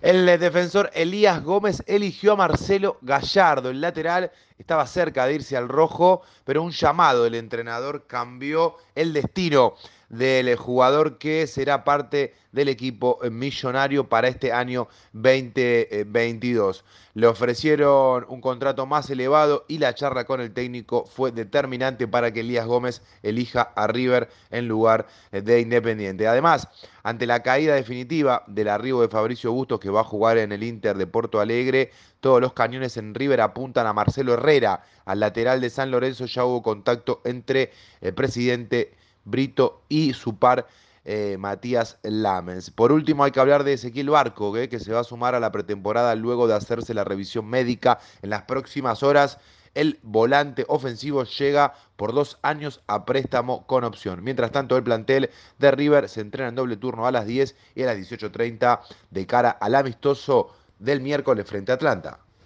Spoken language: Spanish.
El defensor Elías Gómez eligió a Marcelo Gallardo. El lateral estaba cerca de irse al rojo, pero un llamado del entrenador cambió el destino del jugador que será parte del equipo millonario para este año 2022. Le ofrecieron un contrato más elevado y la charla con el técnico fue determinante para que Elías Gómez elija a River en lugar de Independiente. Además, ante la caída definitiva del arribo de Fabricio Bustos, que va a jugar en el Inter de Porto Alegre, todos los cañones en River apuntan a Marcelo Herrera, al lateral de San Lorenzo. Ya hubo contacto entre el presidente Brito y su par Matías Lamens. Por último, hay que hablar de Ezequiel Barco, que se va a sumar a la pretemporada luego de hacerse la revisión médica en las próximas horas. El volante ofensivo llega por 2 años a préstamo con opción. Mientras tanto, el plantel de River se entrena en doble turno a las 10 y a las 18:30 de cara al amistoso del miércoles frente a Atlanta.